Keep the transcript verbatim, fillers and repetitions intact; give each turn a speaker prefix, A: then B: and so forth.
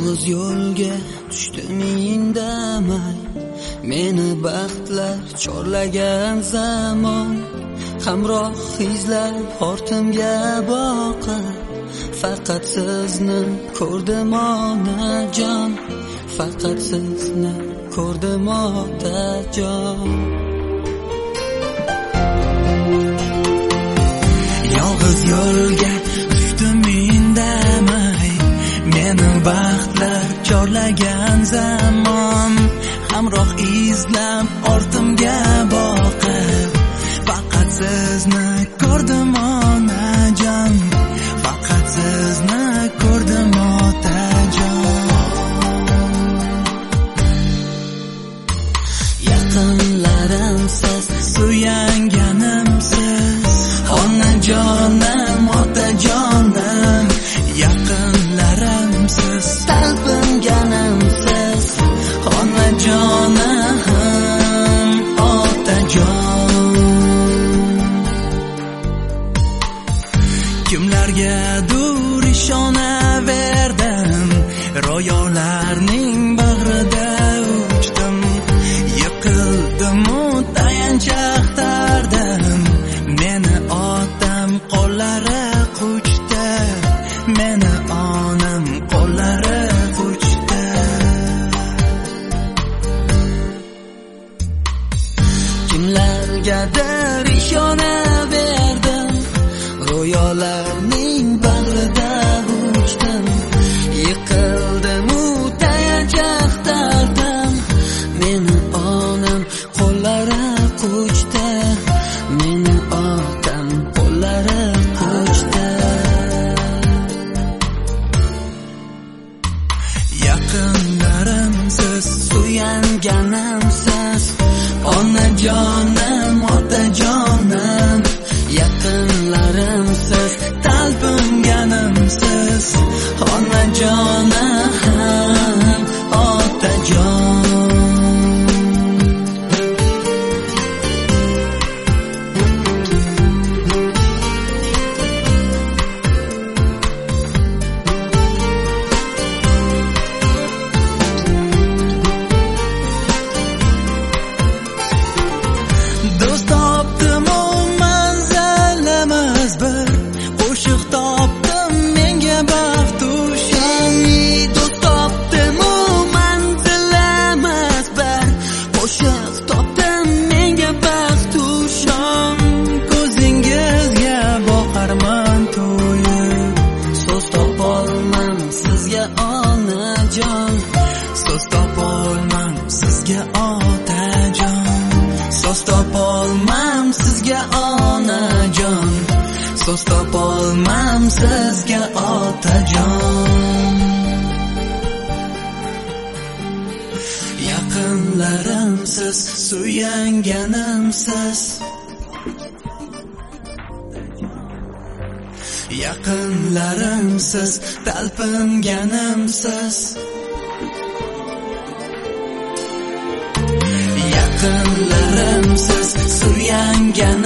A: Yolg'iz yo'lga tushdim indamay, meni baxtlar chorlagan zamon. Hamroh izlab ortimga boqib, faqat sizni ko'rdim onajon, faqat sizni ko'rdim otajon. Yolg'iz yo'lga tushdim indamay, meni baxtlar chorlagan zamon. Hamroh izlab ortimga boqib, faqat sizni ko'rdim onajon, faqat sizni ko'rdim otajon. Yaqinlarimsiz, suyanganimsiz, onajonim, otajonim. Yaqinlarimsiz, talpinganimsiz, onajonim, otajon. Kimlargadur ishonaverdim, ro'yolarning bag'rida uchdim. Yiqildim-u tayanch axtardim, meni otam qo'llari quchdi, meni onam qo'llari quchdi. Kimlargadir ishonaverdim, ro'yolarning bag'rida uchdim. Yiqildim-u tayanch axtardim, meni onam qo'llari quchdi, meni otam qo'llari quchdi. Yaqinlarimsiz, suyanganimsiz, onajonim, otajonim. Yaqinlarimsiz, talpinganimsiz, onajonim, otajon. Do'st topdim-u manzilimiz bir, qo'shiq topdim menga baxt ushan. Do'st topdim-u manzilimiz bir, qo'shiq topdim menga baxt ushan. Ko'zingizga boqarman to'yib, so'z topolmam sizga onajon, so'z topolmam sizga otajon. So'z topolmam sizga onajon, so'z topolmam sizga otajon. Yaqinlarimsiz, suyanganimsiz, yaqinlarimsiz, talpinganimsiz. Yaqinlarimsiz, suyangan